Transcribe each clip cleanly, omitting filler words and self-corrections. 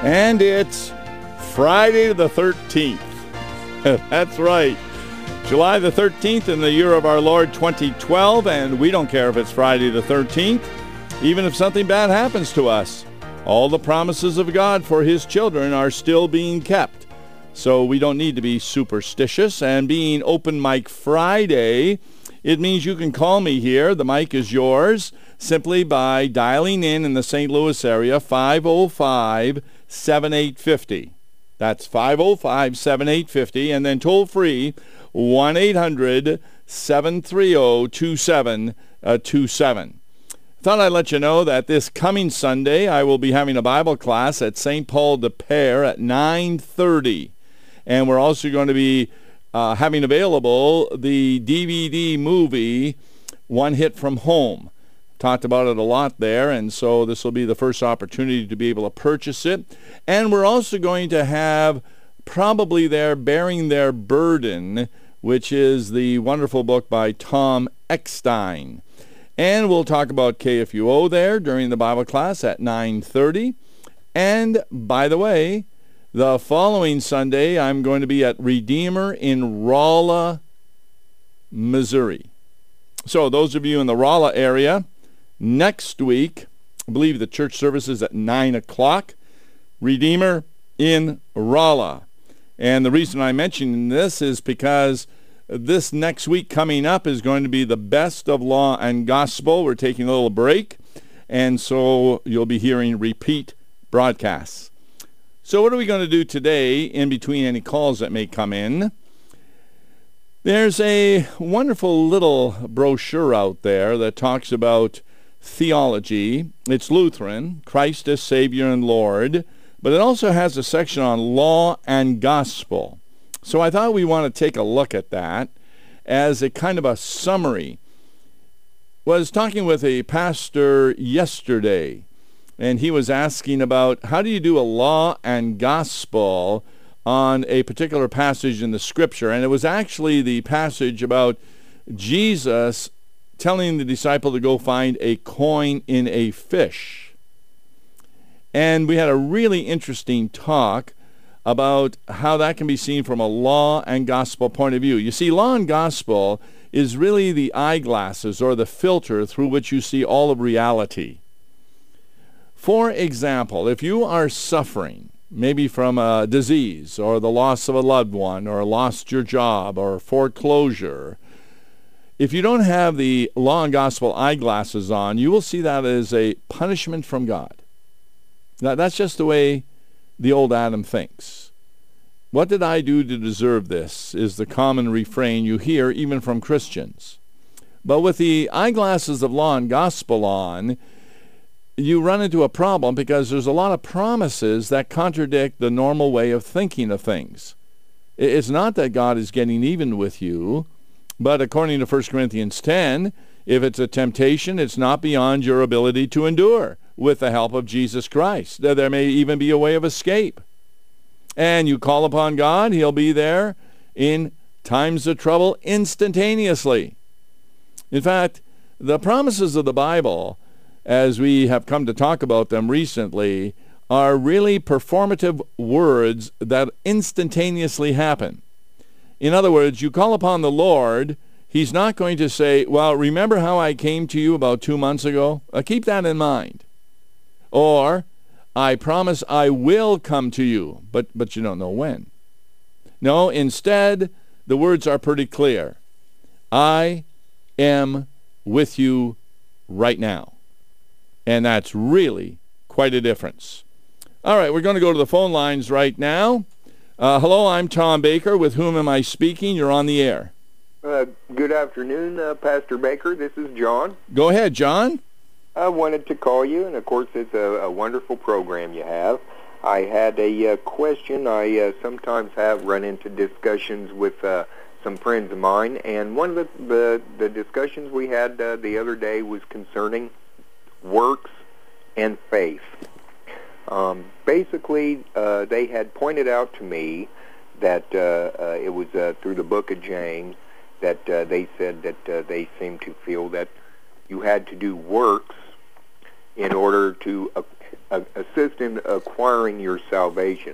And it's Friday the 13th. That's right. July the 13th in the year of our Lord 2012, and we don't care if it's Friday the 13th, even if something bad happens to us. All the promises of God for His children are still being kept. So we don't need to be superstitious. And being Open Mic Friday, it means you can call me here. The mic is yours simply by dialing in the St. Louis area, 505-7850. That's 505-7850. And then toll free, 1-800-730-2727. Thought I'd let you know that this coming Sunday I will be having a Bible class at St. Paul de Pere at 9:30. And we're also going to be having available the DVD movie, One Hit from Home. Talked about it a lot there, and so this will be the first opportunity to be able to purchase it. And we're also going to have probably there Bearing Their Burden, which is the wonderful book by Tom Eckstein. And we'll talk about KFUO there during the Bible class at 9:30. And by the way, the following Sunday, I'm going to be at Redeemer in Rolla, Missouri. So those of you in the Rolla area, next week, I believe the church service is at 9 o'clock, Redeemer in Rolla. And the reason I'm mentioning this is because this next week coming up is going to be the Best of Law and Gospel. We're taking a little break, and so you'll be hearing repeat broadcasts. So what are we going to do today in between any calls that may come in? There's a wonderful little brochure out there that talks about theology. It's Lutheran, Christ as Savior and Lord, but it also has a section on law and gospel. So I thought we want to take a look at that as a kind of a summary. Was talking with a pastor yesterday, and he was asking about how do you do a law and gospel on a particular passage in the Scripture. And it was actually the passage about Jesus telling the disciple to go find a coin in a fish. And we had a really interesting talk about how that can be seen from a law and gospel point of view. You see, law and gospel is really the eyeglasses or the filter through which you see all of reality. For example, if you are suffering, maybe from a disease or the loss of a loved one or lost your job or foreclosure, if you don't have the law and gospel eyeglasses on, you will see that as a punishment from God. Now, that's just the way the old Adam thinks. What did I do to deserve this is the common refrain you hear even from Christians. But with the eyeglasses of law and gospel on, you run into a problem because there's a lot of promises that contradict the normal way of thinking of things. It's not that God is getting even with you, but according to 1 Corinthians 10, if it's a temptation, it's not beyond your ability to endure with the help of Jesus Christ. There may even be a way of escape. And you call upon God, He'll be there in times of trouble instantaneously. In fact, the promises of the Bible, as we have come to talk about them recently, are really performative words that instantaneously happen. In other words, you call upon the Lord, He's not going to say, well, remember how I came to you about 2 months ago? Keep that in mind. Or, I promise I will come to you, but you don't know when. No, instead, the words are pretty clear. I am with you right now. And that's really quite a difference. All right, we're going to go to the phone lines right now. Hello, I'm Tom Baker. With whom am I speaking? You're on the air. Good afternoon, Pastor Baker. This is John. Go ahead, John. I wanted to call you, and of course it's a wonderful program you have. I had a question. I sometimes have run into discussions with some friends of mine, and one of the discussions we had the other day was concerning works and faith. Basically, they had pointed out to me that it was through the book of James that they said that they seemed to feel that you had to do works in order to assist in acquiring your salvation.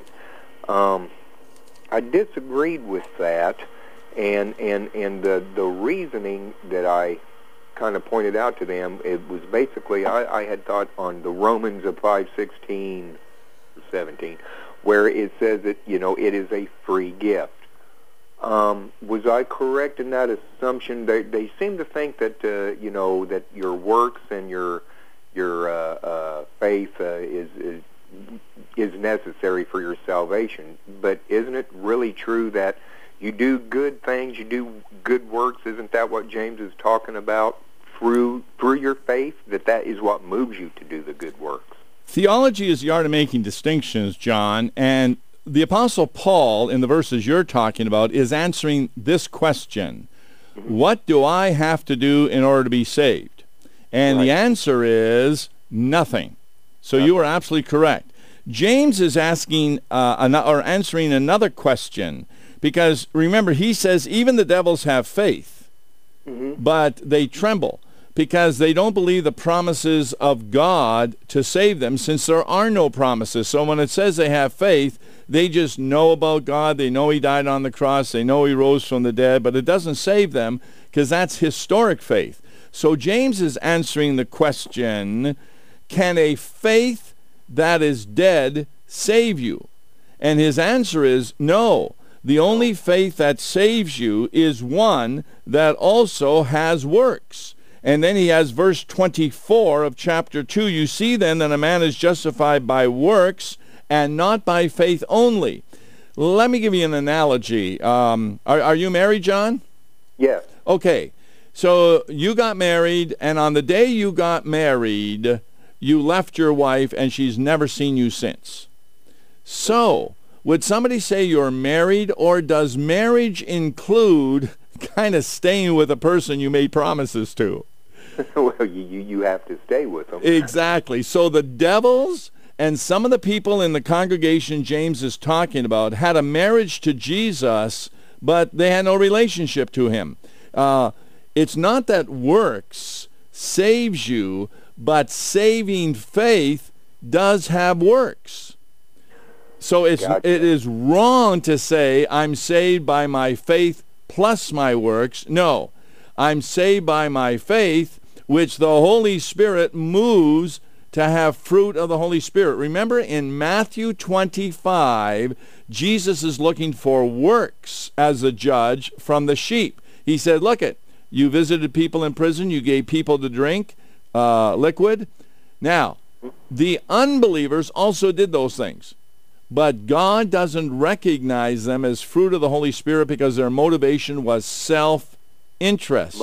I disagreed with that, and the reasoning that I kind of pointed out to them, it was basically I had thought on the Romans of 5:16 or 17, where it says that it is a free gift. Was I correct in that assumption? They seem to think that that your works and your faith is necessary for your salvation. But isn't it really true that you do good things, you do good works? Isn't that what James is talking about? Through your faith, that is what moves you to do the good works. Theology is the art of making distinctions, John, and the Apostle Paul, in the verses you're talking about, is answering this question. What do I have to do in order to be saved? And the answer is nothing. So you are absolutely correct. James is asking or answering another question, because remember, he says even the devils have faith, but they tremble because they don't believe the promises of God to save them, since there are no promises. So when it says they have faith, they just know about God. They know he died on the cross. They know he rose from the dead, but it doesn't save them because that's historic faith. So James is answering the question, can a faith that is dead save you? And his answer is no. The only faith that saves you is one that also has works. And then he has verse 24 of chapter 2. You see then that a man is justified by works and not by faith only. Let me give you an analogy. Are you married, John? Yes. Okay. So you got married, and on the day you got married, you left your wife, and she's never seen you since. So would somebody say you're married, or does marriage include kind of staying with a person you made promises to? Well, you have to stay with them. Exactly. So the devils and some of the people in the congregation James is talking about had a marriage to Jesus, but they had no relationship to him. It's not that works saves you, but saving faith does have works. So it is wrong to say I'm saved by my faith plus my works. No, I'm saved by my faith, which the Holy Spirit moves to have fruit of the Holy Spirit. Remember in Matthew 25, Jesus is looking for works as a judge from the sheep. He said, look it, you visited people in prison, you gave people to drink liquid. Now, the unbelievers also did those things. But God doesn't recognize them as fruit of the Holy Spirit because their motivation was self-interest.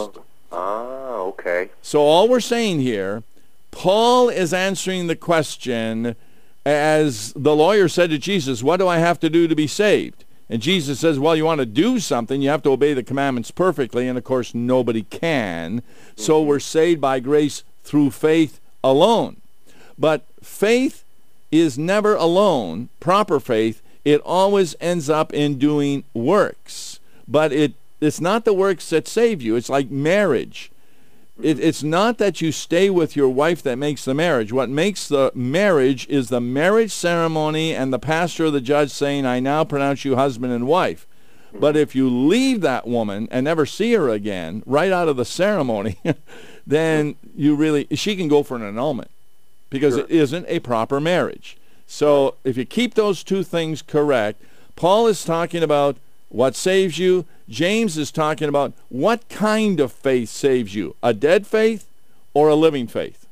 Okay. So all we're saying here, Paul is answering the question as the lawyer said to Jesus, what do I have to do to be saved? And Jesus says, well, you want to do something, you have to obey the commandments perfectly, and of course nobody can. So we're saved by grace through faith alone. But faith is never alone, proper faith. It always ends up in doing works. But it's not the works that save you. It's like marriage. It's not that you stay with your wife that makes the marriage. What makes the marriage is the marriage ceremony and the pastor or the judge saying, I now pronounce you husband and wife. But if you leave that woman and never see her again, right out of the ceremony, then she can go for an annulment because it isn't a proper marriage. So if you keep those two things correct, Paul is talking about what saves you. James is talking about what kind of faith saves you, a dead faith or a living faith.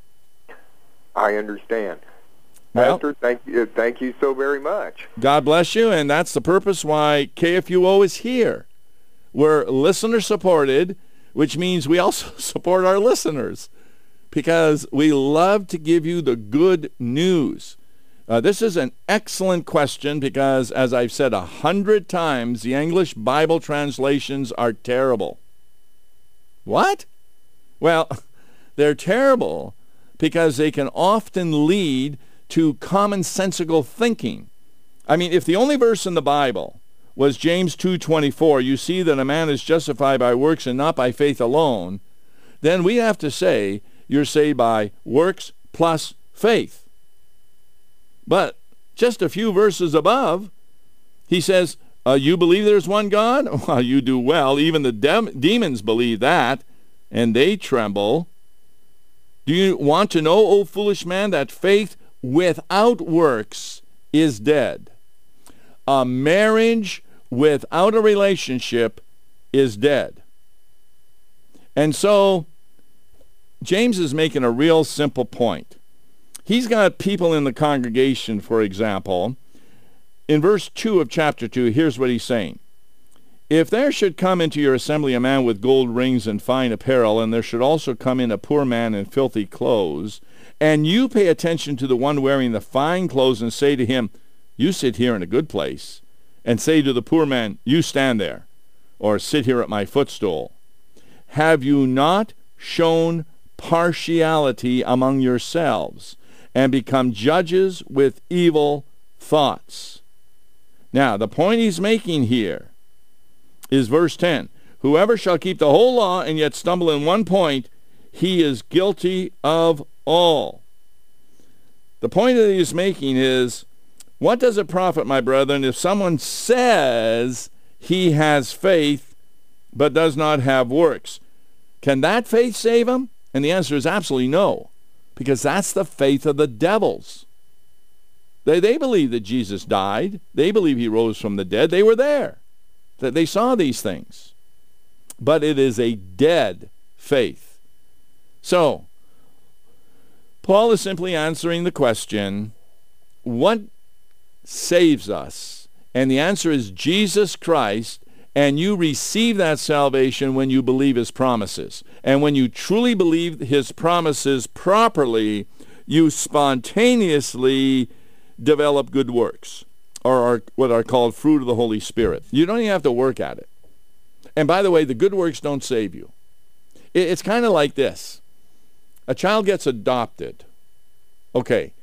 I understand. Well, Pastor, thank you so very much. God bless you, and that's the purpose why KFUO is here. We're listener-supported, which means we also support our listeners because we love to give you the good news. This is an excellent question because, as I've said 100 times, the English Bible translations are terrible. What? Well, they're terrible because they can often lead to commonsensical thinking. I mean, if the only verse in the Bible was James 2:24, you see that a man is justified by works and not by faith alone, then we have to say you're saved by works plus faith. But just a few verses above, he says, you believe there's one God? Well, you do well. Even the demons believe that, and they tremble. Do you want to know, O foolish man, that faith without works is dead? A marriage without a relationship is dead. And so James is making a real simple point. He's got people in the congregation, for example. In verse 2 of chapter 2, here's what he's saying. If there should come into your assembly a man with gold rings and fine apparel, and there should also come in a poor man in filthy clothes, and you pay attention to the one wearing the fine clothes and say to him, you sit here in a good place, and say to the poor man, you stand there, or sit here at my footstool, have you not shown partiality among yourselves, and become judges with evil thoughts? Now, the point he's making here is verse 10. Whoever shall keep the whole law and yet stumble in one point, he is guilty of all. The point that he's making is, what does it profit, my brethren, if someone says he has faith but does not have works? Can that faith save him? And the answer is absolutely no, because that's the faith of the devils. They believe that Jesus died. They believe he rose from the dead. They were there. They saw these things. But it is a dead faith. So, Paul is simply answering the question, what saves us? And the answer is Jesus Christ, and you receive that salvation when you believe his promises. And when you truly believe his promises properly, you spontaneously develop good works, or are what are called fruit of the Holy Spirit. You don't even have to work at it. And by the way, the good works don't save you. It's kind of like this. A child gets adopted. Okay.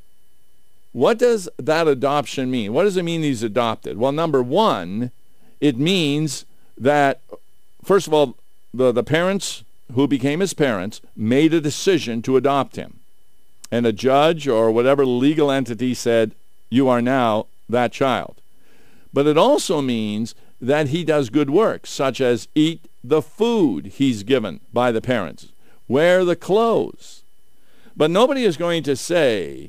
What does that adoption mean? What does it mean he's adopted? Well, number one, it means that, first of all, the parents who became his parents made a decision to adopt him. And a judge or whatever legal entity said, you are now that child. But it also means that he does good works, such as eat the food he's given by the parents, wear the clothes. But nobody is going to say,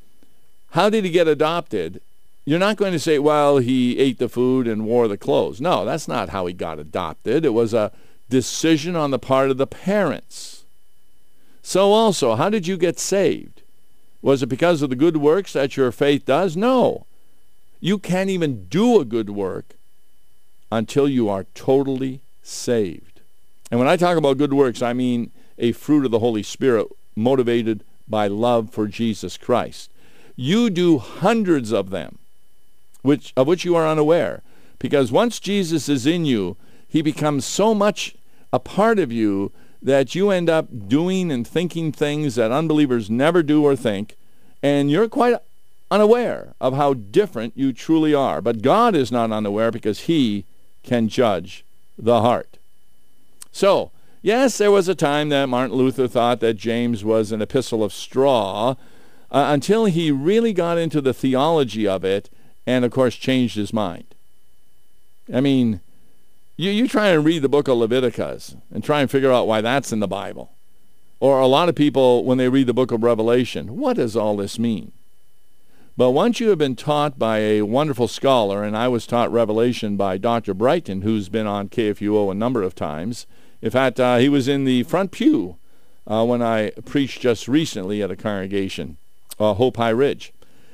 how did he get adopted? You're not going to say, well, he ate the food and wore the clothes. No, that's not how he got adopted. It was a decision on the part of the parents. So also, how did you get saved? Was it because of the good works that your faith does? No. You can't even do a good work until you are totally saved. And when I talk about good works, I mean a fruit of the Holy Spirit motivated by love for Jesus Christ. You do hundreds of them, of which you are unaware. Because once Jesus is in you, he becomes so much a part of you that you end up doing and thinking things that unbelievers never do or think, and you're quite unaware of how different you truly are. But God is not unaware because he can judge the heart. So, yes, there was a time that Martin Luther thought that James was an epistle of straw, until he really got into the theology of it and, of course, changed his mind. I mean, you try and read the book of Leviticus and try and figure out why that's in the Bible. Or a lot of people, when they read the book of Revelation, what does all this mean? But once you have been taught by a wonderful scholar, and I was taught Revelation by Dr. Brighton, who's been on KFUO a number of times. In fact, he was in the front pew when I preached just recently at a congregation, Hope High Ridge.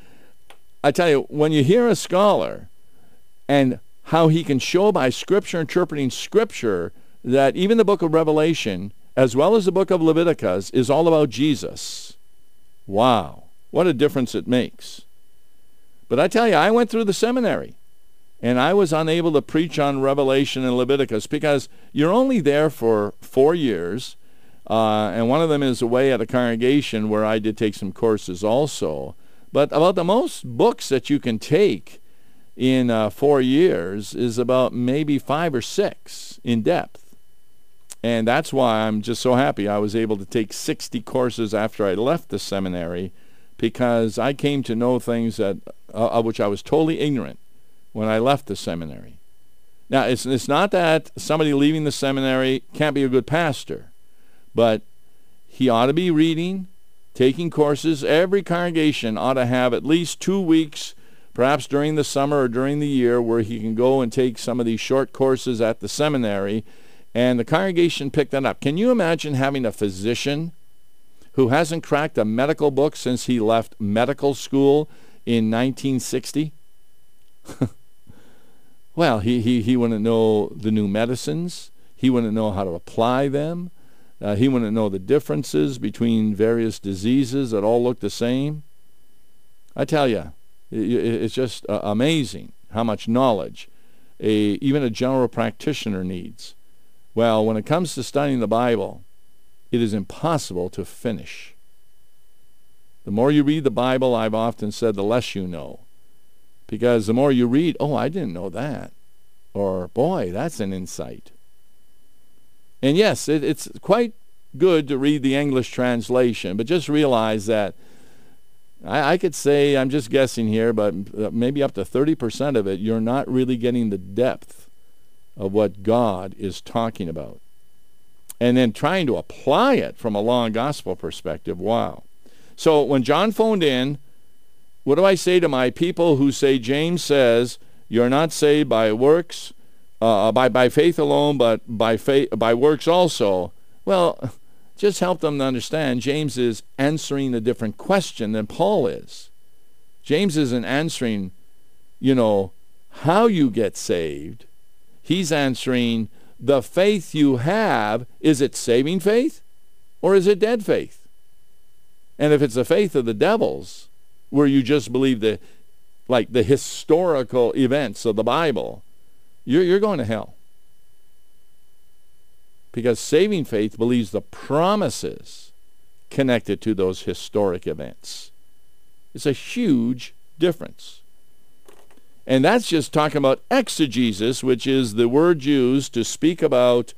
I tell you, when you hear a scholar and how he can show by Scripture, interpreting Scripture, that even the book of Revelation, as well as the book of Leviticus, is all about Jesus. Wow, what a difference it makes. But I tell you, I went through the seminary, and I was unable to preach on Revelation and Leviticus because you're only there for 4 years, and one of them is away at a congregation where I did take some courses also. But about the most books that you can take in 4 years is about maybe 5 or 6 in depth. And that's why I'm just so happy I was able to take 60 courses after I left the seminary, because I came to know things that of which I was totally ignorant when I left the seminary. Now, it's not that somebody leaving the seminary can't be a good pastor, but he ought to be reading, taking courses. Every congregation ought to have at least 2 weeks, perhaps during the summer or during the year, where he can go and take some of these short courses at the seminary, and the congregation pick that up. Can you imagine having a physician who hasn't cracked a medical book since he left medical school in 1960? Well, he wouldn't know the new medicines. He wouldn't know how to apply them. He wouldn't know the differences between various diseases that all look the same. I tell you, it's just amazing how much knowledge even a general practitioner needs. Well, when it comes to studying the Bible, it is impossible to finish. The more you read the Bible, I've often said, the less you know. Because the more you read, oh, I didn't know that. Or, boy, that's an insight. And yes, it's quite good to read the English translation, but just realize that I could say, I'm just guessing here, but maybe up to 30% of it, you're not really getting the depth of what God is talking about. And then trying to apply it from a law and gospel perspective, wow. So when John phoned in, what do I say to my people who say James says you're not saved by works, by faith alone, but by works also? Well, just help them to understand James is answering a different question than Paul is. James isn't answering, how you get saved. He's answering the faith you have. Is it saving faith or is it dead faith? And if it's the faith of the devils, where you just believe the historical events of the Bible, you're going to hell. Because saving faith believes the promises connected to those historic events. It's a huge difference. And that's just talking about exegesis, which is the word used to speak about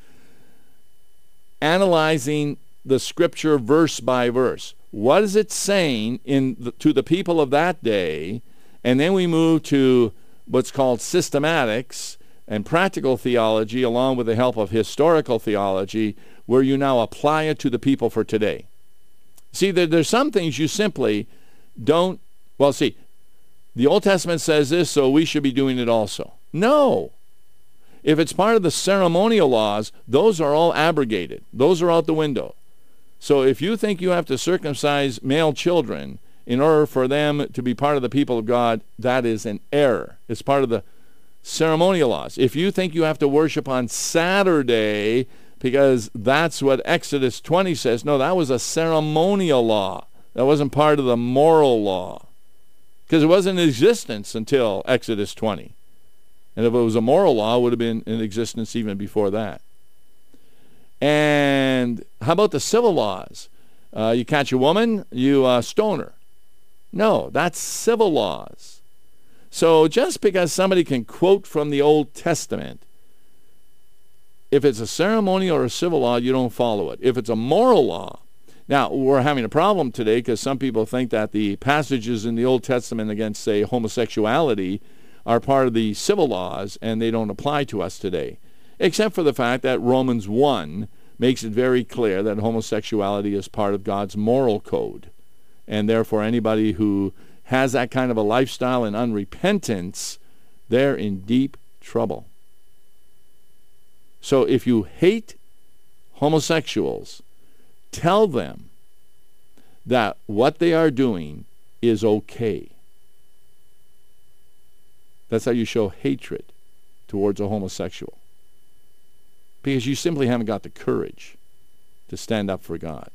analyzing the scripture verse by verse. What is it saying to the people of that day? And then we move to what's called systematics and practical theology, along with the help of historical theology, where you now apply it to the people for today. See, there's some things you simply don't, the Old Testament says this, so we should be doing it also. No. If it's part of the ceremonial laws, those are all abrogated. Those are out the window. So if you think you have to circumcise male children in order for them to be part of the people of God, that is an error. It's part of the ceremonial laws. If you think you have to worship on Saturday because that's what Exodus 20 says, no, that was a ceremonial law. That wasn't part of the moral law, because it wasn't in existence until Exodus 20. And if it was a moral law, it would have been in existence even before that. And how about the civil laws? You catch a woman, you stone her. No, that's civil laws. So just because somebody can quote from the Old Testament, if it's a ceremonial or a civil law, you don't follow it. If it's a moral law, now we're having a problem today because some people think that the passages in the Old Testament against, say, homosexuality are part of the civil laws and they don't apply to us today, except for the fact that Romans 1 makes it very clear that homosexuality is part of God's moral code. And therefore anybody who has that kind of a lifestyle in unrepentance, they're in deep trouble. So if you hate homosexuals, tell them that what they are doing is okay. That's how you show hatred towards a homosexual. Because you simply haven't got the courage to stand up for God.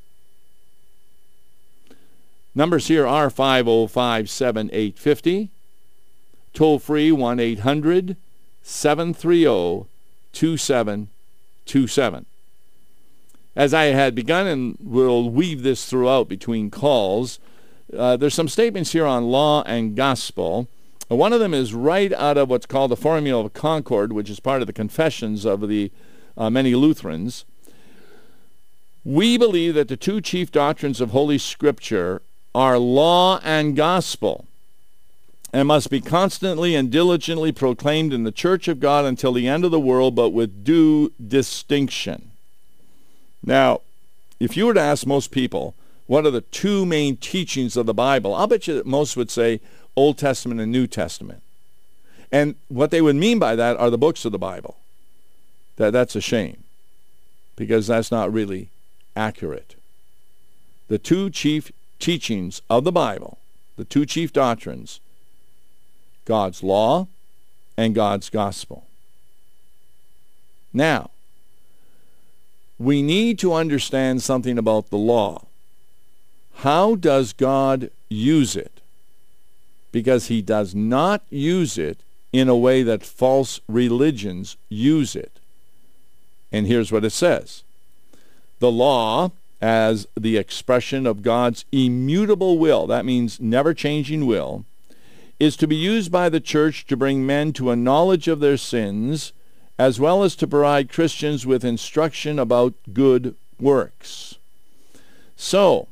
Numbers here are 505-7850. Toll free 1-800-730-2727. As I had begun, and we'll weave this throughout between calls, there's some statements here on law and gospel. One of them is right out of what's called the Formula of Concord, which is part of the confessions of the many Lutherans. We believe that the two chief doctrines of Holy Scripture are law and gospel, and must be constantly and diligently proclaimed in the church of God until the end of the world, but with due distinction. Now, if you were to ask most people, what are the two main teachings of the Bible? I'll bet you that most would say Old Testament and New Testament. And what they would mean by that are the books of the Bible. That's a shame, because that's not really accurate. The two chief teachings of the Bible, the two chief doctrines, God's law and God's gospel. Now, we need to understand something about the law. How does God use it? Because he does not use it in a way that false religions use it. And here's what it says. The law, as the expression of God's immutable will, that means never changing will, is to be used by the church to bring men to a knowledge of their sins, as well as to provide Christians with instruction about good works. So,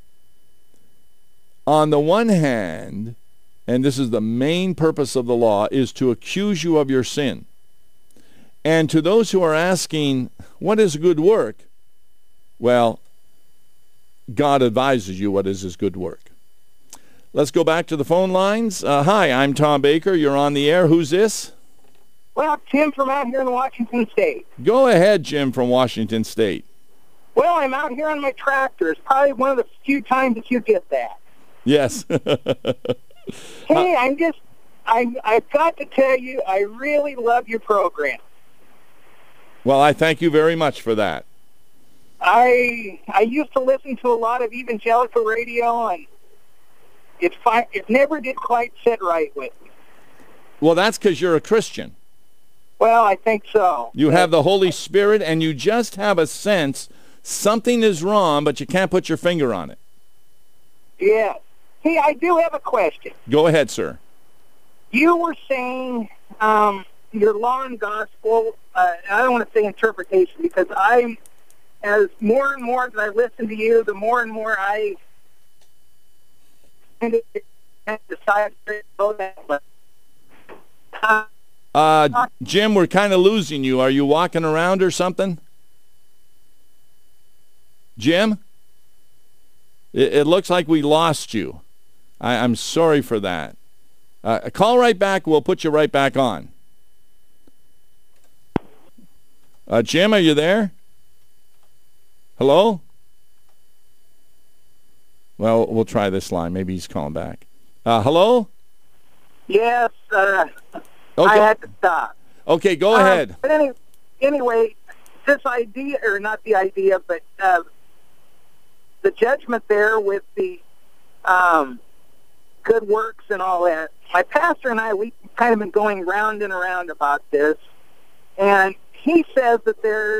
on the one hand, and this is the main purpose of the law, is to accuse you of your sin. And to those who are asking, what is good work? Well, God advises you what is his good work. Let's go back to the phone lines. Hi, I'm Tom Baker. You're on the air. Who's this? Well, Tim from out here in Washington State. Go ahead, Jim from Washington State. Well, I'm out here on my tractor. It's probably one of the few times that you get that. Yes. Hey, I've got to tell you, I really love your program. Well, I thank you very much for that. I used to listen to a lot of evangelical radio, and it never did quite sit right with me. Well, that's because you're a Christian. Well, I think so. You have the Holy Spirit, and you just have a sense something is wrong, but you can't put your finger on it. Yeah. Hey, I do have a question. Go ahead, sir. You were saying your law and gospel, I don't want to say interpretation, because as more and more that I listen to you, the more and more I decide to go that way. Jim, we're kind of losing you. Are you walking around or something? Jim? It looks like we lost you. I'm sorry for that. Call right back. We'll put you right back on. Jim, are you there? Hello? Well, we'll try this line. Maybe he's calling back. Hello? Yes, Okay. I had to stop. Okay, go ahead. But anyway, this idea, or not the idea, but the judgment there with the good works and all that. My pastor and I, we kind of been going round and around about this, and he says that there's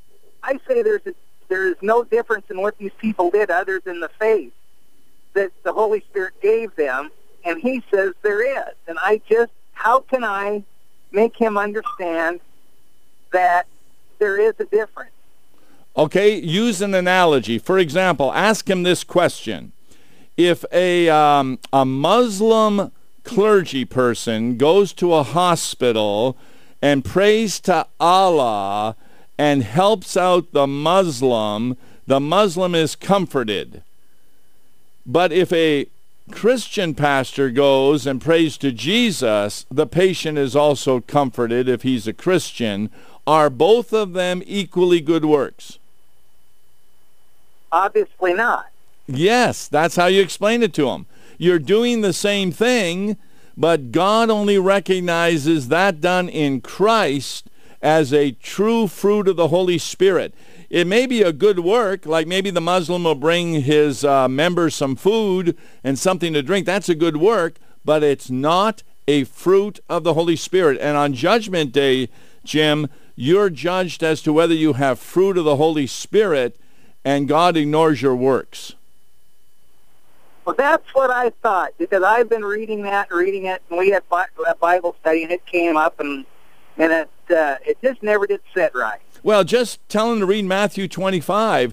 no difference in what these people did other than the faith that the Holy Spirit gave them, and he says there is. And how can I make him understand that there is a difference? Okay, use an analogy. For example, ask him this question. If a Muslim clergy person goes to a hospital and prays to Allah and helps out the Muslim is comforted. But if a Christian pastor goes and prays to Jesus, the patient is also comforted if he's a Christian. Are both of them equally good works? Obviously not. Yes, that's how you explain it to them. You're doing the same thing, but God only recognizes that done in Christ as a true fruit of the Holy Spirit. It may be a good work, like maybe the Muslim will bring his members some food and something to drink. That's a good work, but it's not a fruit of the Holy Spirit. And on Judgment Day, Jim, you're judged as to whether you have fruit of the Holy Spirit, and God ignores your works. Well, that's what I thought, because I've been reading it, and we had a Bible study, and it came up, and it just never did sit right. Well, just tell him to read Matthew 25.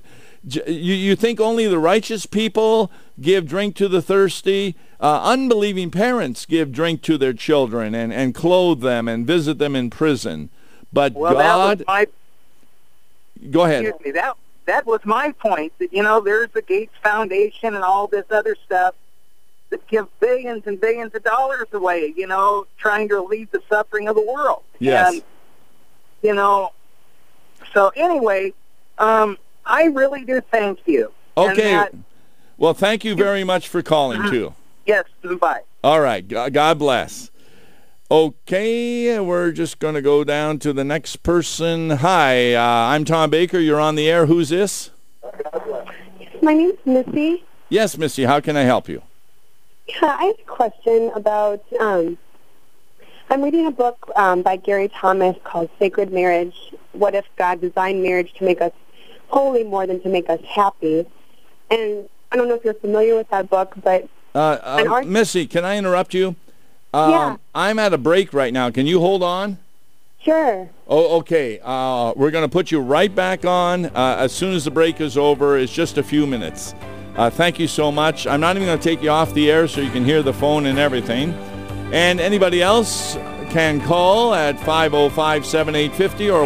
You think only the righteous people give drink to the thirsty? Unbelieving parents give drink to their children and clothe them and visit them in prison. But well, God... Go ahead. Excuse me. That was my point, that, there's the Gates Foundation and all this other stuff that give billions and billions of dollars away, trying to relieve the suffering of the world. Yes. And, so anyway, I really do thank you. Okay. Well, thank you very much for calling, too. Yes, bye. All right. God bless. Okay, we're just going to go down to the next person. Hi, I'm Tom Baker. You're on the air. Who's this? My name's Missy. Yes, Missy. How can I help you? Yeah, I have a question about, I'm reading a book by Gary Thomas called Sacred Marriage. What if God designed marriage to make us holy more than to make us happy? And I don't know if you're familiar with that book, but... Missy, can I interrupt you? Yeah. I'm at a break right now. Can you hold on? Sure. Oh, okay. We're going to put you right back on as soon as the break is over. It's just a few minutes. Thank you so much. I'm not even going to take you off the air so you can hear the phone and everything. And anybody else can call at 505-7850 or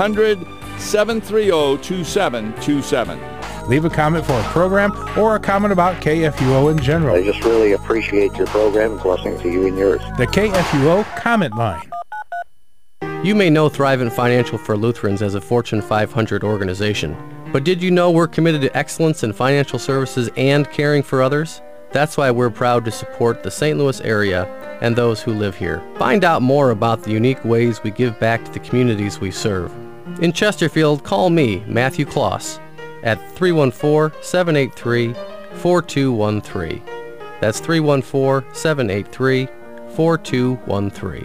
1-800-730-2727. Leave a comment for a program or a comment about KFUO in general. I just really appreciate your program. Blessings to you and yours. The KFUO comment line. You may know Thrivent Financial for Lutherans as a Fortune 500 organization, but did you know we're committed to excellence in financial services and caring for others? That's why we're proud to support the St. Louis area and those who live here. Find out more about the unique ways we give back to the communities we serve. In Chesterfield, call me, Matthew Kloss, at 314-783-4213. That's 314-783-4213.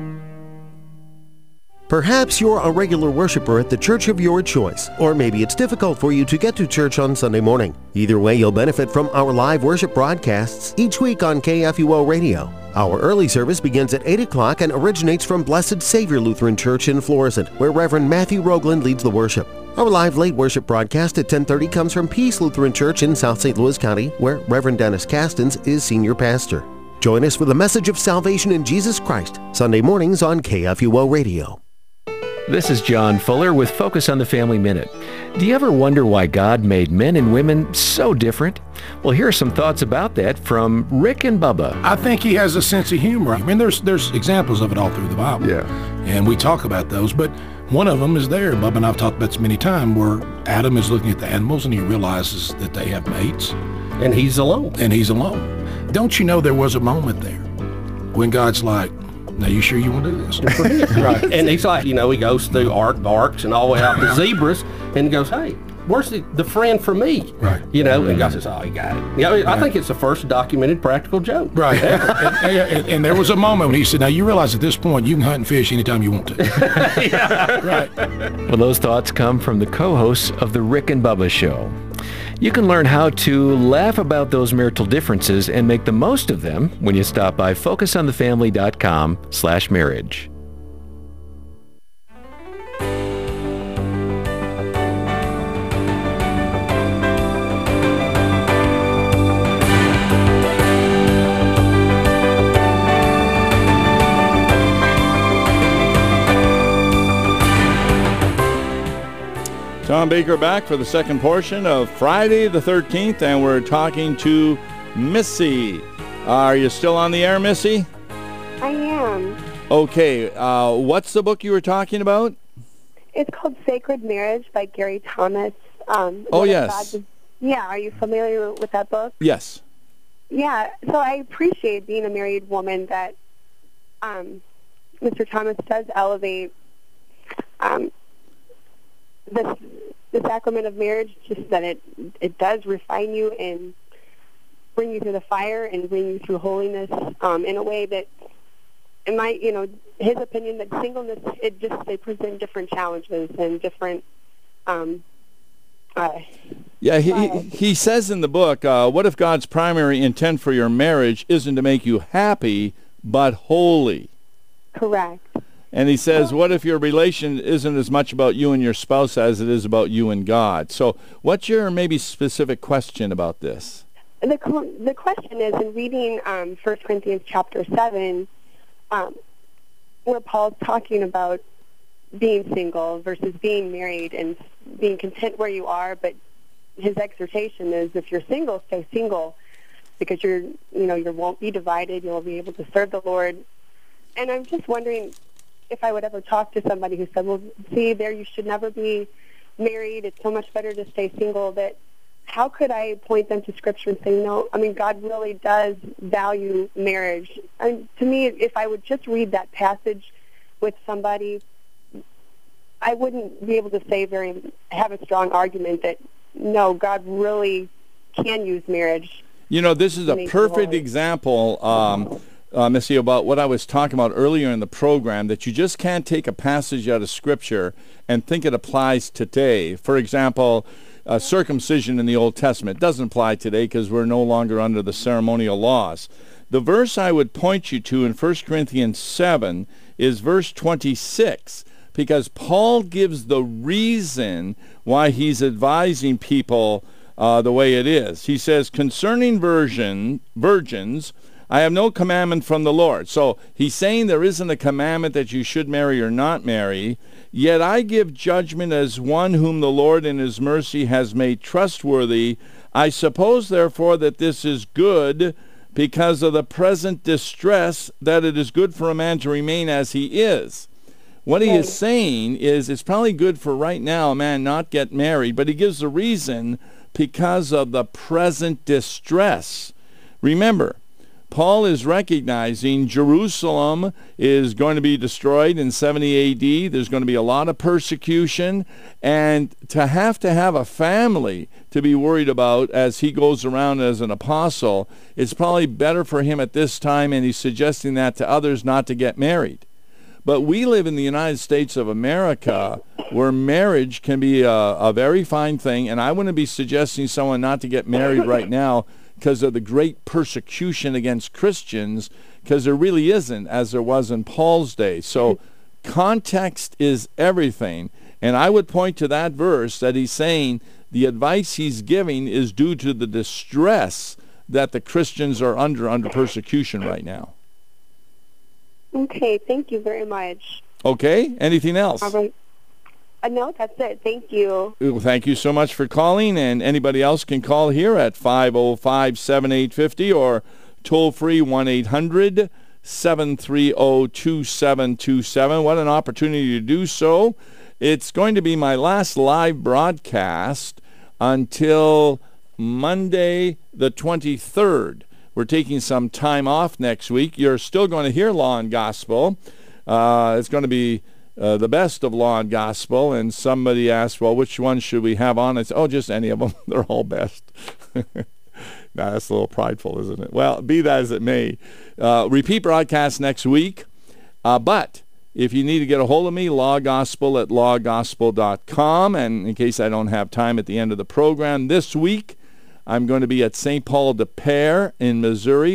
Perhaps you're a regular worshiper at the church of your choice, or maybe it's difficult for you to get to church on Sunday morning. Either way, you'll benefit from our live worship broadcasts each week on KFUO Radio. Our early service begins at 8 o'clock and originates from Blessed Savior Lutheran Church in Florissant, where Reverend Matthew Rogland leads the worship. Our live late worship broadcast at 10:30 comes from Peace Lutheran Church in South St. Louis County, where Reverend Dennis Castens is senior pastor. Join us for the message of salvation in Jesus Christ, Sunday mornings on KFUO Radio. This is John Fuller with Focus on the Family Minute. Do you ever wonder why God made men and women so different? Well, here are some thoughts about that from Rick and Bubba. I think he has a sense of humor. I mean, there's examples of it all through the Bible. Yeah. And we talk about those, but one of them is there. Bubba and I have talked about this many times, where Adam is looking at the animals and he realizes that they have mates. And he's alone. Don't you know there was a moment there when God's like, now you sure you want to do this? Right. And he's like, he goes through arcs and all the way out to zebras and goes, hey, where's the friend for me? Right. And God says, oh, you got it. I think it's the first documented practical joke. Right. and there was a moment when he said, now you realize at this point you can hunt and fish anytime you want to. Yeah. Right. Well, those thoughts come from the co-hosts of the Rick and Bubba Show. You can learn how to laugh about those marital differences and make the most of them when you stop by focusonthefamily.com/marriage. Tom Baker back for the second portion of Friday the 13th, and we're talking to Missy. Are you still on the air, Missy? I am. Okay, what's the book you were talking about? It's called Sacred Marriage by Gary Thomas. Yes. Yeah, are you familiar with that book? Yes. Yeah, so I appreciate being a married woman that Mr. Thomas does elevate the sacrament of marriage, just that it does refine you and bring you through the fire and bring you through holiness in a way that, in my, his opinion, that singleness, they present different challenges and different he says in the book, what if God's primary intent for your marriage isn't to make you happy, but holy? Correct. And he says, what if your relation isn't as much about you and your spouse as it is about you and God? So what's your maybe specific question about this? The question is, in reading 1 Corinthians chapter 7, where Paul's talking about being single versus being married and being content where you are, but his exhortation is, if you're single, stay single, because you won't be divided, you'll be able to serve the Lord. And I'm just wondering if I would ever talk to somebody who said, well, see, there, you should never be married, it's so much better to stay single, that how could I point them to Scripture and say, no, I mean, God really does value marriage. And to me, if I would just read that passage with somebody, I wouldn't be able to have a strong argument that, no, God really can use marriage. You know, this is a perfect example, Missy, about what I was talking about earlier in the program, that you just can't take a passage out of Scripture and think it applies today. For example, circumcision in the Old Testament doesn't apply today because we're no longer under the ceremonial laws. The verse I would point you to in 1 Corinthians 7 is verse 26, because Paul gives the reason why he's advising people the way it is. He says, concerning virgins, I have no commandment from the Lord. So he's saying there isn't a commandment that you should marry or not marry, yet I give judgment as one whom the Lord in his mercy has made trustworthy. I suppose, therefore, that this is good because of the present distress, that it is good for a man to remain as he is. What he is saying is it's probably good for right now a man not get married, but he gives the reason because of the present distress. Remember, Paul is recognizing Jerusalem is going to be destroyed in 70 AD. There's going to be a lot of persecution, and to have a family to be worried about as he goes around as an apostle, it's probably better for him at this time, and he's suggesting that to others not to get married. But we live in the United States of America where marriage can be a very fine thing, and I wouldn't be suggesting someone not to get married right now because of the great persecution against Christians, because there really isn't, as there was in Paul's day. So context is everything. And I would point to that verse that he's saying the advice he's giving is due to the distress that the Christians are under persecution right now. Okay, thank you very much. Okay, anything else? All right. No, that's it. Thank you. Well, thank you so much for calling, and anybody else can call here at 505-7850 or toll-free 1-800-730-2727. What an opportunity to do so. It's going to be my last live broadcast until Monday the 23rd. We're taking some time off next week. You're still going to hear Law and Gospel. It's going to be the best of Law and Gospel, and somebody asked, well, which one should we have on? I said, just any of them. They're all best. That's a little prideful, isn't it? Well, be that as it may. Repeat broadcast next week. But if you need to get a hold of me, lawgospel@lawgospel.com. And in case I don't have time at the end of the program this week, I'm going to be at St. Paul de Pere in Missouri,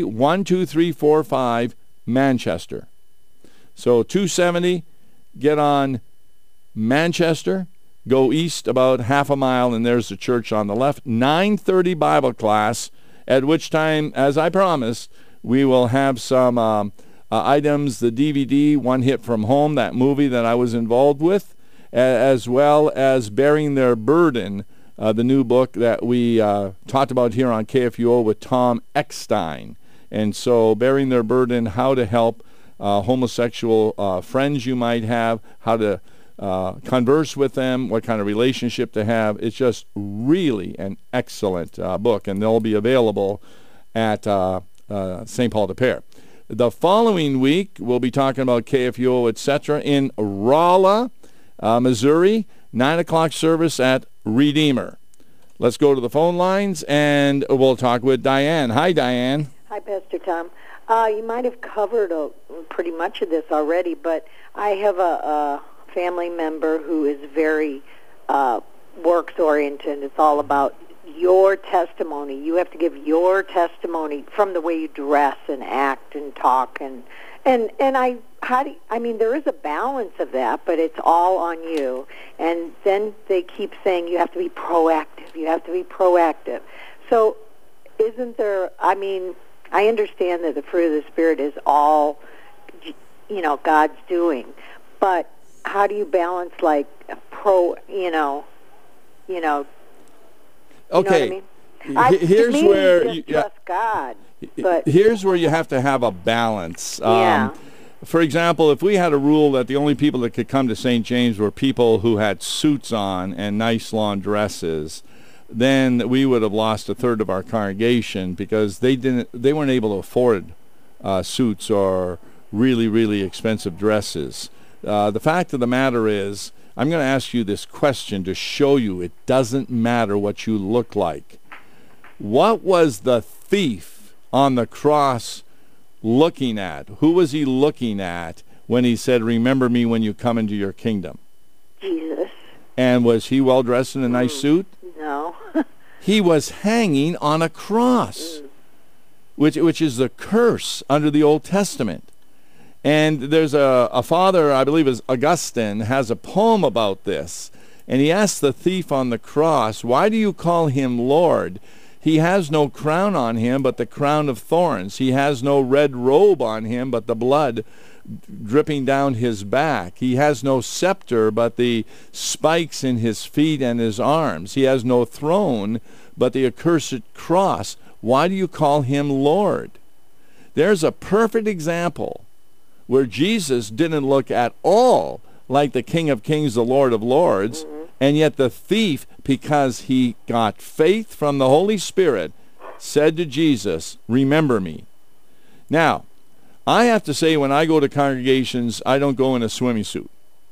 12345 Manchester. So 270, get on Manchester, go east about half a mile, and there's the church on the left. 9:30 Bible class, at which time, as I promised, we will have some items, the DVD, One Hit from Home, that movie that I was involved with, as well as Bearing Their Burden, the new book that we talked about here on KFUO with Tom Eckstein. And so Bearing Their Burden, how to help homosexual friends you might have, how to converse with them, what kind of relationship to have. It's just really an excellent book, and they'll be available at St. Paul de Pere. The following week, we'll be talking about KFUO, etc. in Rolla, Missouri, 9 o'clock service at Redeemer. Let's go to the phone lines, and we'll talk with Diane. Hi, Diane. Hi, Pastor Tom. You might have covered pretty much of this already, but I have a family member who is very works-oriented. It's all about your testimony. You have to give your testimony from the way you dress and act and talk and And I mean, there is a balance of that, but it's all on you. And then they keep saying you have to be proactive. You have to be proactive. So isn't there, I mean, I understand that the fruit of the Spirit is all, God's doing. But how do you balance, like, Okay. Here's where you trust God. But here's where you have to have a balance. Yeah. For example, if we had a rule that the only people that could come to St. James were people who had suits on and nice lawn dresses, then we would have lost a third of our congregation because they weren't able to afford suits or really, really expensive dresses. The fact of the matter is, I'm going to ask you this question to show you it doesn't matter what you look like. What was the thief on the cross looking at? Who was he looking at when he said, "Remember me when you come into your kingdom"? Jesus. And was he well dressed in a nice suit? No. He was hanging on a cross, which is the curse under the Old Testament. And there's a father, I believe is Augustine, has a poem about this. And he asks the thief on the cross, "Why do you call him Lord? He has no crown on him but the crown of thorns. He has no red robe on him but the blood dripping down his back. He has no scepter but the spikes in his feet and his arms. He has no throne but the accursed cross. Why do you call him Lord?" There's a perfect example where Jesus didn't look at all like the King of Kings, the Lord of Lords, and yet the thief, because he got faith from the Holy Spirit, said to Jesus, "Remember me." Now, I have to say, when I go to congregations, I don't go in a swimming suit.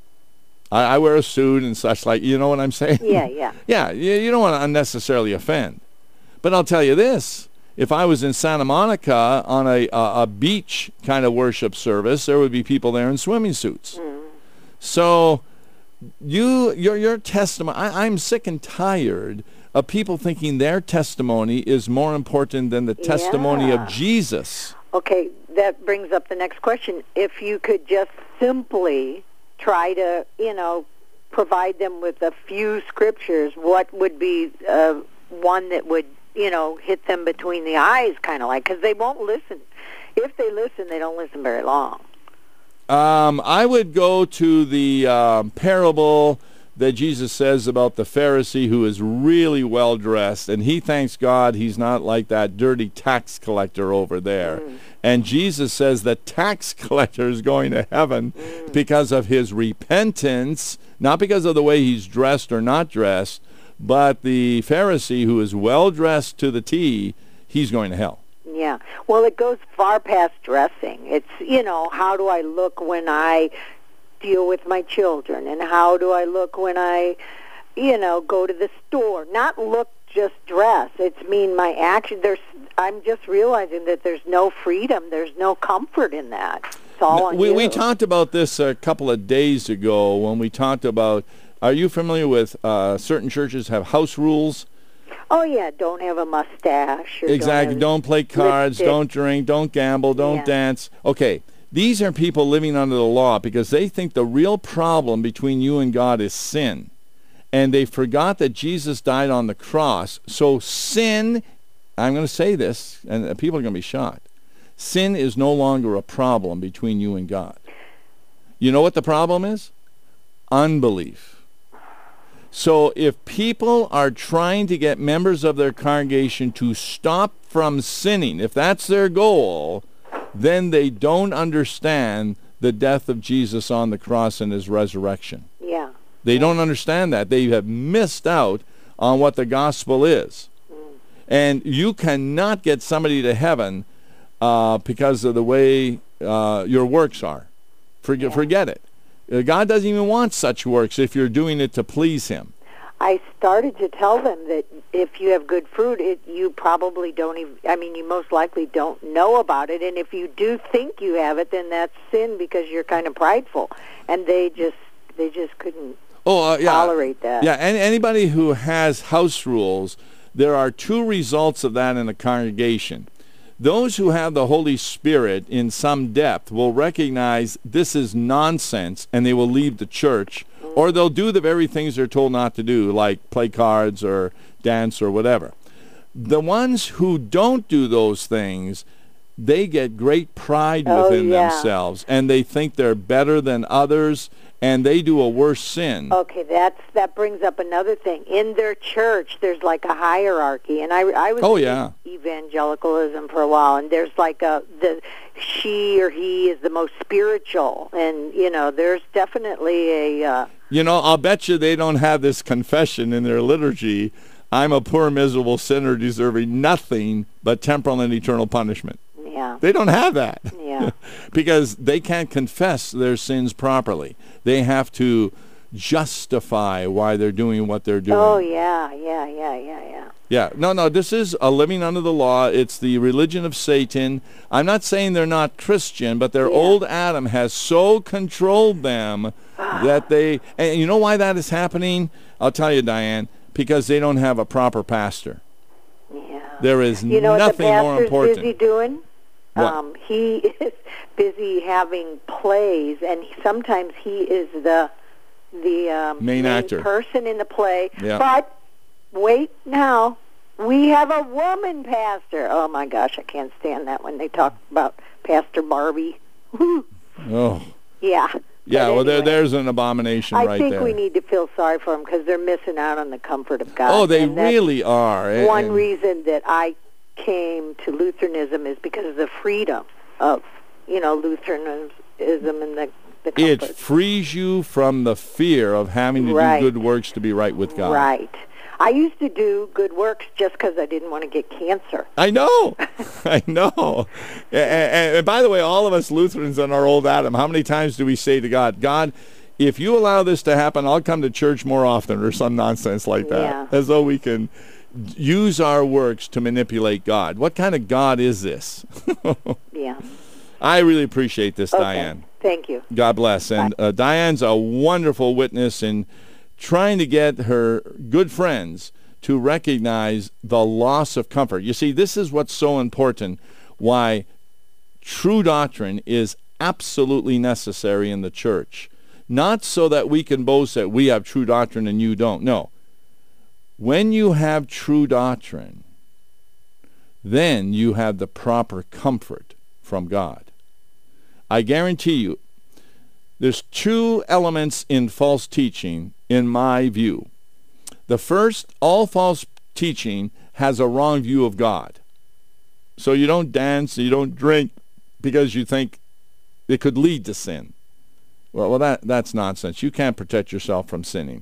I wear a suit and such, like, you know what I'm saying? Yeah. Yeah, you don't want to unnecessarily offend. But I'll tell you this. If I was in Santa Monica on a beach kind of worship service, there would be people there in swimming suits. So your testimony, I'm sick and tired of people thinking their testimony is more important than the testimony of Jesus. Okay, that brings up the next question. If you could just simply try to, provide them with a few scriptures, what would be one that would, hit them between the eyes, kind of like, because they won't listen. If they listen, they don't listen very long. I would go to the parable that Jesus says about the Pharisee who is really well dressed, and he thanks God he's not like that dirty tax collector over there. And Jesus says the tax collector is going to heaven because of his repentance, not because of the way he's dressed or not dressed, but the Pharisee who is well dressed to the T, he's going to hell. Yeah. Well, it goes far past dressing. It's, how do I look when I deal with my children, and how do I look when I, go to the store? Not look, just dress. It's my action. I'm just realizing that there's no freedom. There's no comfort in that. It's all on you. We talked about this a couple of days ago when we talked about, are you familiar with certain churches have house rules? Oh, yeah, don't have a mustache. Or Exactly. Don't play cards, lipstick. don't drink, don't gamble, don't dance. Okay, these are people living under the law because they think the real problem between you and God is sin. And they forgot that Jesus died on the cross. So sin, I'm going to say this, and people are going to be shocked. Sin is no longer a problem between you and God. You know what the problem is? Unbelief. So if people are trying to get members of their congregation to stop from sinning, if that's their goal, then they don't understand the death of Jesus on the cross and his resurrection. Yeah. They don't understand that. They have missed out on what the gospel is. And you cannot get somebody to heaven because of the way your works are. Forget it. God doesn't even want such works if you're doing it to please him. I started to tell them that if you have good fruit, you probably don't even, you most likely don't know about it. And if you do think you have it, then that's sin because you're kind of prideful. And they just couldn't tolerate that. Yeah, and anybody who has house rules, there are two results of that in a congregation. Those who have the Holy Spirit in some depth will recognize this is nonsense, and they will leave the church, or they'll do the very things they're told not to do, like play cards or dance or whatever. The ones who don't do those things, they get great pride within themselves, and they think they're better than others, and they do a worse sin. Okay, that brings up another thing. In their church, there's like a hierarchy, and I was in evangelicalism for a while, and there's like she or he is the most spiritual, and there's definitely a. I'll bet you they don't have this confession in their liturgy. I'm a poor, miserable sinner deserving nothing but temporal and eternal punishment. Yeah. They don't have that. Yeah. Because they can't confess their sins properly. They have to justify why they're doing what they're doing. Oh, yeah. Yeah. No, this is a living under the law. It's the religion of Satan. I'm not saying they're not Christian, but their old Adam has so controlled them that they... And you know why that is happening? I'll tell you, Diane. Because they don't have a proper pastor. Yeah. There is nothing more important. You know what the pastor's busy doing? What? He is busy having plays, and sometimes he is the main actor, person in the play. Yeah. But wait now, we have a woman pastor. Oh my gosh, I can't stand that when they talk about Pastor Barbie. Oh. Yeah. Yeah, but well, anyway, there's an abomination right there. I think we need to feel sorry for them because they're missing out on the comfort of God. Oh, they really are. One reason that I came to Lutheranism is because of the freedom of, Lutheranism and the comfort. It frees you from the fear of having to do good works to be right with God. Right. I used to do good works just because I didn't want to get cancer. I know. I know. And by the way, all of us Lutherans in our old Adam, how many times do we say to God, God, if you allow this to happen, I'll come to church more often, or some nonsense like that, as though we can use our works to manipulate God. What kind of God is this? Yeah. I really appreciate this, Diane. Thank you. God bless. And Diane's a wonderful witness in trying to get her good friends to recognize the loss of comfort. You see, this is what's so important, why true doctrine is absolutely necessary in the church. Not so that we can boast that we have true doctrine and you don't. No. When you have true doctrine, then you have the proper comfort from God. I guarantee you, there's two elements in false teaching, in my view. The first, all false teaching has a wrong view of God. So you don't dance, you don't drink because you think it could lead to sin. Well, that's nonsense. You can't protect yourself from sinning.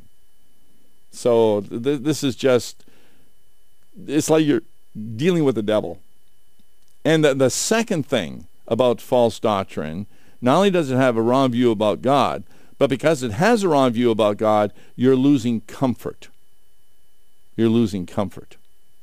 So this is just, it's like you're dealing with the devil. And the second thing about false doctrine, not only does it have a wrong view about God, but because it has a wrong view about God, you're losing comfort. You're losing comfort.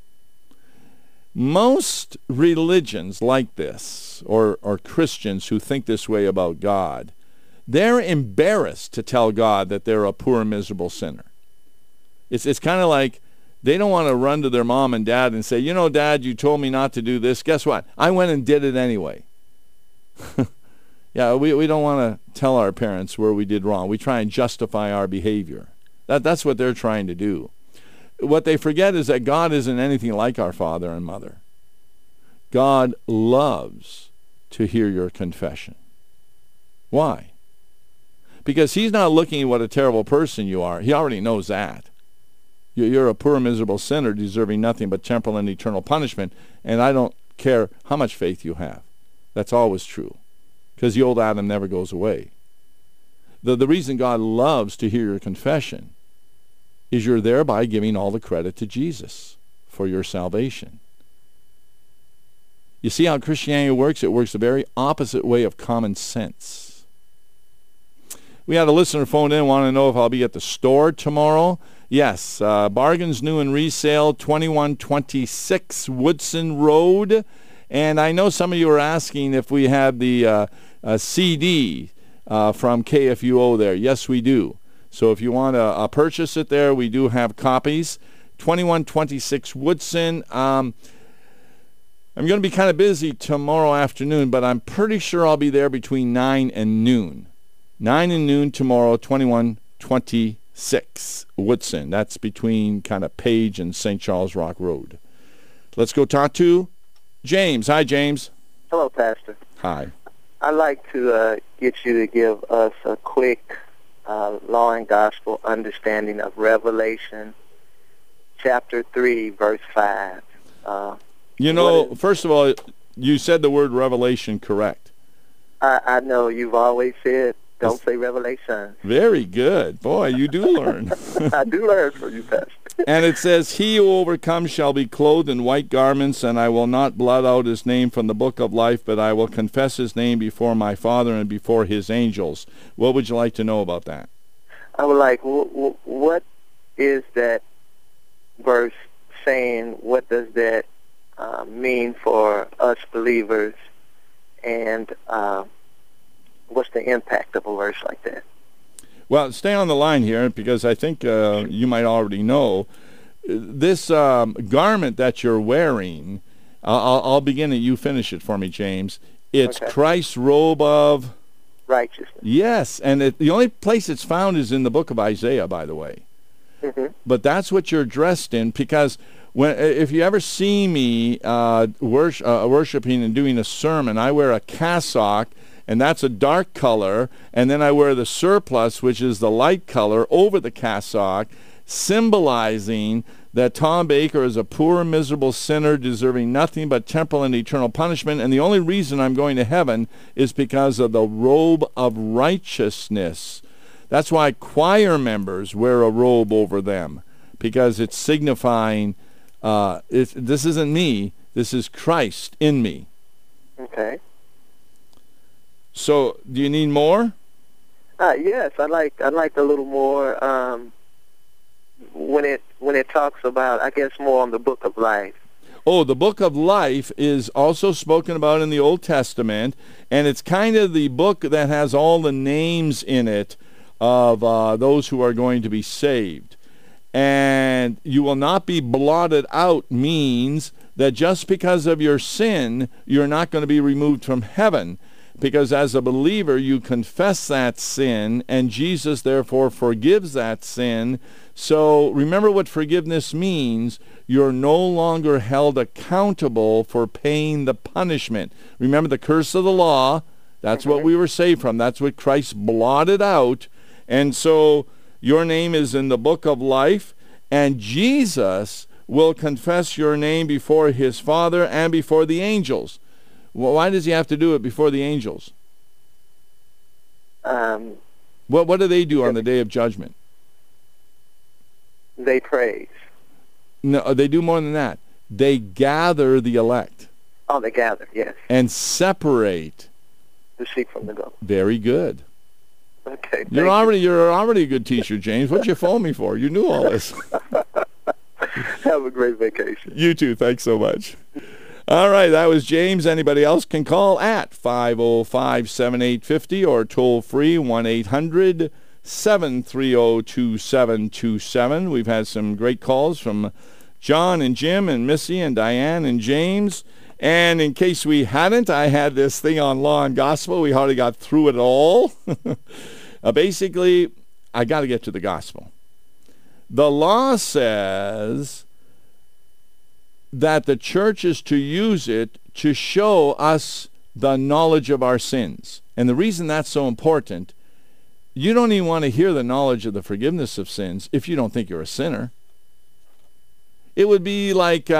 Most religions like this, or Christians who think this way about God, they're embarrassed to tell God that they're a poor, miserable sinner. It's kind of like they don't want to run to their mom and dad and say, you know, Dad, you told me not to do this. Guess what? I went and did it anyway. Yeah, we don't want to tell our parents where we did wrong. We try and justify our behavior. That's what they're trying to do. What they forget is that God isn't anything like our father and mother. God loves to hear your confession. Why? Because he's not looking at what a terrible person you are. He already knows that. You're a poor, miserable sinner deserving nothing but temporal and eternal punishment, and I don't care how much faith you have. That's always true, because the old Adam never goes away. The reason God loves to hear your confession is you're thereby giving all the credit to Jesus for your salvation. You see how Christianity works? It works the very opposite way of common sense. We had a listener phone in, want to know if I'll be at the store tomorrow. Yes, Bargains New and Resale, 2126 Woodson Road. And I know some of you are asking if we have the CD from KFUO there. Yes, we do. So if you want to purchase it there, we do have copies. 2126 Woodson. I'm going to be kind of busy tomorrow afternoon, but I'm pretty sure I'll be there between 9 and noon. 9 and noon tomorrow, 2126 Woodson. That's between kind of Page and St. Charles Rock Road. Let's go talk to James. Hi, James. Hello, Pastor. Hi. I'd like to get you to give us a quick law and gospel understanding of Revelation chapter 3, verse 5. First of all, you said the word revelation correct. I know you've always said, don't say revelation. Very good. Boy, you do learn. I do learn from you, Pastor. And it says, he who overcomes shall be clothed in white garments, and I will not blot out his name from the book of life, but I will confess his name before my Father and before his angels. What would you like to know about that? I would like, what is that verse saying? What does that mean for us believers? And what's the impact of a verse like that? Well, stay on the line here, because I think you might already know. This garment that you're wearing, I'll begin it. You finish it for me, James. It's okay. Christ's robe of righteousness. Yes, and the only place it's found is in the book of Isaiah, by the way. Mm-hmm. But that's what you're dressed in, because if you ever see me worshiping and doing a sermon, I wear a cassock, and that's a dark color, and then I wear the surplice, which is the light color, over the cassock, symbolizing that Tom Baker is a poor, miserable sinner deserving nothing but temporal and eternal punishment, and the only reason I'm going to heaven is because of the robe of righteousness. That's why choir members wear a robe over them, because it's signifying, this isn't me, this is Christ in me. Okay. So, do you need more? Yes, I'd like a little more. When it talks about, I guess, more on the book of life. Oh, the book of life is also spoken about in the Old Testament, and it's kind of the book that has all the names in it of those who are going to be saved. And you will not be blotted out means that just because of your sin, you're not going to be removed from heaven. Because as a believer, you confess that sin, and Jesus therefore forgives that sin. So remember what forgiveness means. You're no longer held accountable for paying the punishment. Remember the curse of the law. That's what we were saved from. That's what Christ blotted out. And so your name is in the book of life, and Jesus will confess your name before his Father and before the angels. Well, why does he have to do it before the angels? What do they do on the day of judgment? They praise. No, they do more than that. They gather the elect. Oh, they gather, yes. And separate the sheep from the goat. Very good. Okay. You're already a good teacher, James. What'd you phone me for? You knew all this. Have a great vacation. You too. Thanks so much. All right, that was James. Anybody else can call at 505-7850 or toll free 1-800-730-2727. We've had some great calls from John and Jim and Missy and Diane and James. And in case we hadn't, I had this thing on Law and Gospel. We hardly got through it all. Basically, I got to get to the gospel. The law says that the church is to use it to show us the knowledge of our sins. And the reason that's so important, you don't even want to hear the knowledge of the forgiveness of sins if you don't think you're a sinner. It would be like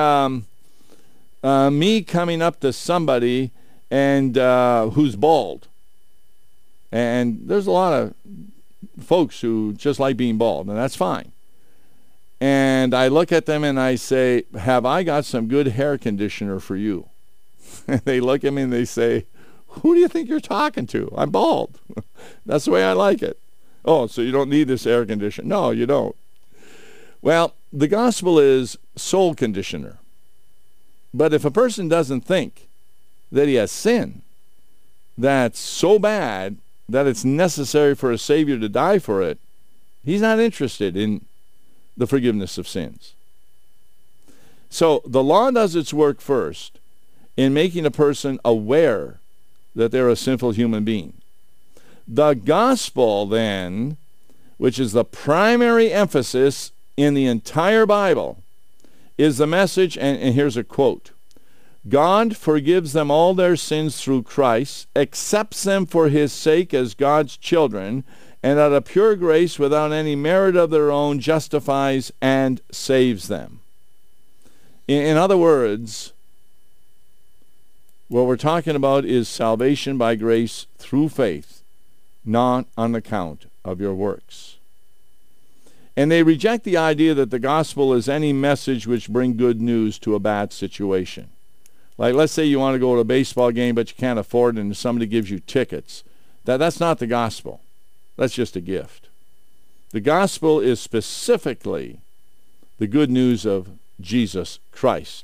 me coming up to somebody and who's bald. And there's a lot of folks who just like being bald, and that's fine. And I look at them and I say, have I got some good hair conditioner for you? And they look at me and they say, who do you think you're talking to? I'm bald. That's the way I like it. Oh, so you don't need this air conditioner. No, you don't. Well, the gospel is soul conditioner. But if a person doesn't think that he has sin that's so bad that it's necessary for a Savior to die for it, he's not interested in the forgiveness of sins. So the law does its work first in making a person aware that they're a sinful human being. The gospel, then, which is the primary emphasis in the entire Bible, is the message, and here's a quote, God forgives them all their sins through Christ, accepts them for his sake as God's children, and out of pure grace, without any merit of their own, justifies and saves them. In other words, what we're talking about is salvation by grace through faith, not on account of your works. And they reject the idea that the gospel is any message which brings good news to a bad situation. Like, let's say you want to go to a baseball game, but you can't afford it, and somebody gives you tickets. That's not the gospel. That's just a gift. The gospel is specifically the good news of Jesus Christ.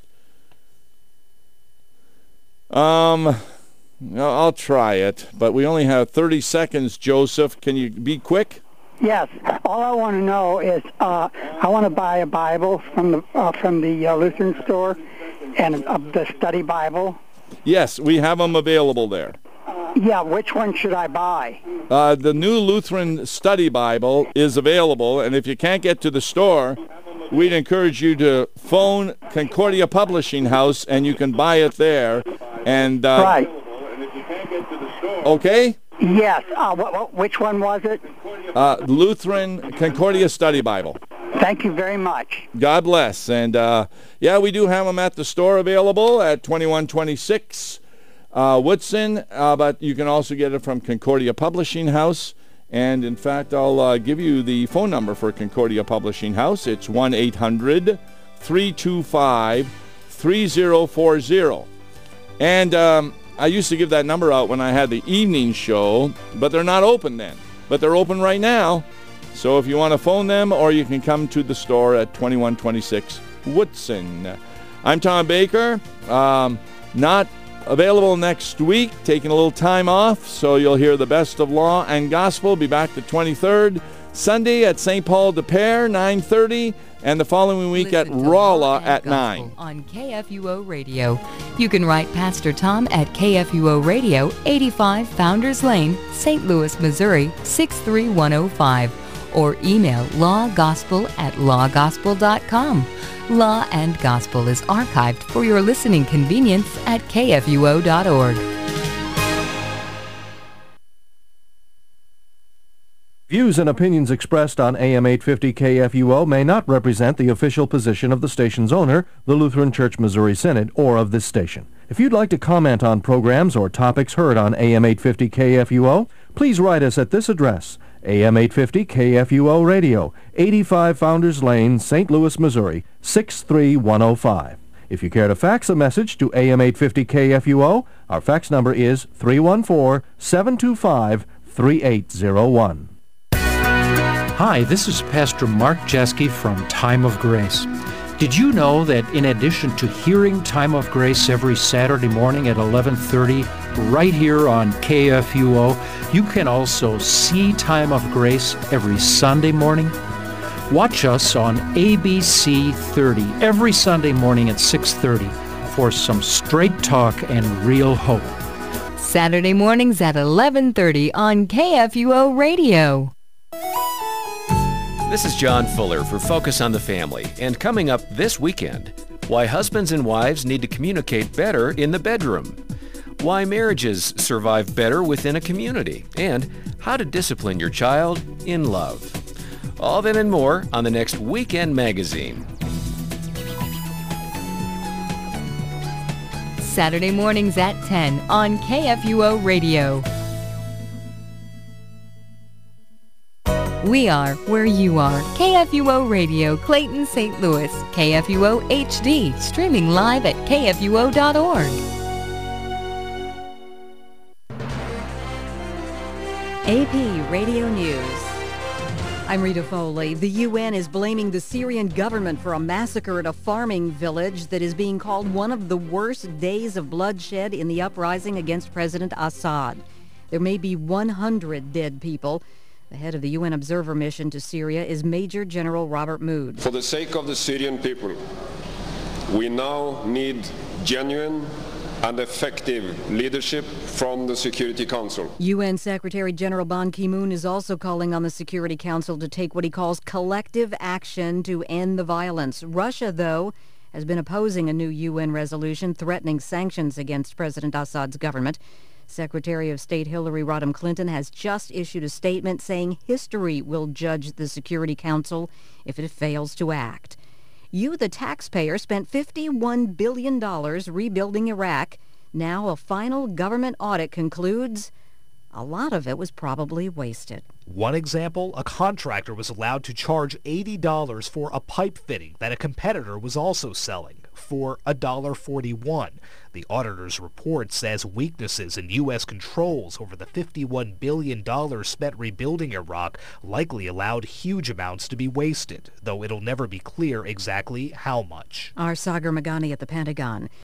I'll try it, but we only have 30 seconds, Joseph. Can you be quick? Yes. All I want to know is I want to buy a Bible from the Lutheran store, and the study Bible. Yes, we have them available there. Yeah, which one should I buy? The New Lutheran Study Bible is available, and if you can't get to the store, we'd encourage you to phone Concordia Publishing House, and you can buy it there. And right. Okay? Yes. Which one was it? Lutheran Concordia Study Bible. Thank you very much. God bless. And yeah, we do have them at the store available at 2126 Woodson, but you can also get it from Concordia Publishing House. And in fact, I'll give you the phone number for Concordia Publishing House. It's 1-800-325-3040. And I used to give that number out when I had the evening show, but they're not open then. But they're open right now. So if you want to phone them, or you can come to the store at 2126 Woodson. I'm Tom Baker. Not available next week, taking a little time off, so you'll hear the best of law and gospel. Be back the 23rd, Sunday at St. Paul de Pere, 9:30, and the following week at Rolla at 9. On KFUO Radio. You can write Pastor Tom at KFUO Radio, 85 Founders Lane, St. Louis, Missouri, 63105. Or email lawgospel@lawgospel.com. Law and Gospel is archived for your listening convenience at kfuo.org. Views and opinions expressed on AM 850 KFUO may not represent the official position of the station's owner, the Lutheran Church Missouri Synod, or of this station. If you'd like to comment on programs or topics heard on AM 850 KFUO, please write us at this address, AM 850 KFUO Radio, 85 Founders Lane, St. Louis, Missouri, 63105. If you care to fax a message to AM 850 KFUO, our fax number is 314-725-3801. Hi, this is Pastor Mark Jeske from Time of Grace. Did you know that in addition to hearing Time of Grace every Saturday morning at 11:30 right here on KFUO, you can also see Time of Grace every Sunday morning? Watch us on ABC 30 every Sunday morning at 6:30 for some straight talk and real hope. Saturday mornings at 11:30 on KFUO Radio. This is John Fuller for Focus on the Family, and coming up this weekend, why husbands and wives need to communicate better in the bedroom, why marriages survive better within a community, and how to discipline your child in love. All that and more on the next Weekend Magazine. Saturday mornings at 10 on KFUO Radio. We are where you are. KFUO Radio, Clayton, St. Louis. KFUO HD, streaming live at kfuo.org. AP Radio News. I'm Rita Foley. The UN is blaming the Syrian government for a massacre at a farming village that is being called one of the worst days of bloodshed in the uprising against President Assad. There may be 100 dead people. The head of the UN observer mission to Syria is Major General Robert Mood. For the sake of the Syrian people, we now need genuine and effective leadership from the Security Council. UN Secretary General Ban Ki-moon is also calling on the Security Council to take what he calls collective action to end the violence. Russia, though, has been opposing a new UN resolution threatening sanctions against President Assad's government. Secretary of State Hillary Rodham Clinton has just issued a statement saying history will judge the Security Council if it fails to act. You, the taxpayer, spent $51 billion rebuilding Iraq. Now a final government audit concludes a lot of it was probably wasted. One example, a contractor was allowed to charge $80 for a pipe fitting that a competitor was also selling for $1.41. The auditor's report says weaknesses in U.S. controls over the $51 billion spent rebuilding Iraq likely allowed huge amounts to be wasted, though it'll never be clear exactly how much. Our Sagar Magani at the Pentagon.